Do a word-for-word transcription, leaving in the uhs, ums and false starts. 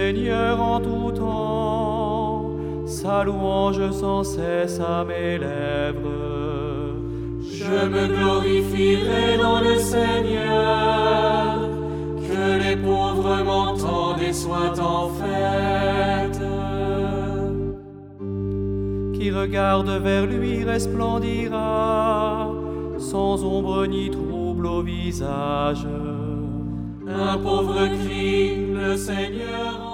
Seigneur en tout temps, sa louange sans cesse à mes lèvres. Je me glorifierai dans le Seigneur, que les pauvres m'entendent et soient en fête. Qui regarde vers lui resplendira, sans ombre ni trouble au visage. Un pauvre crie, le Seigneur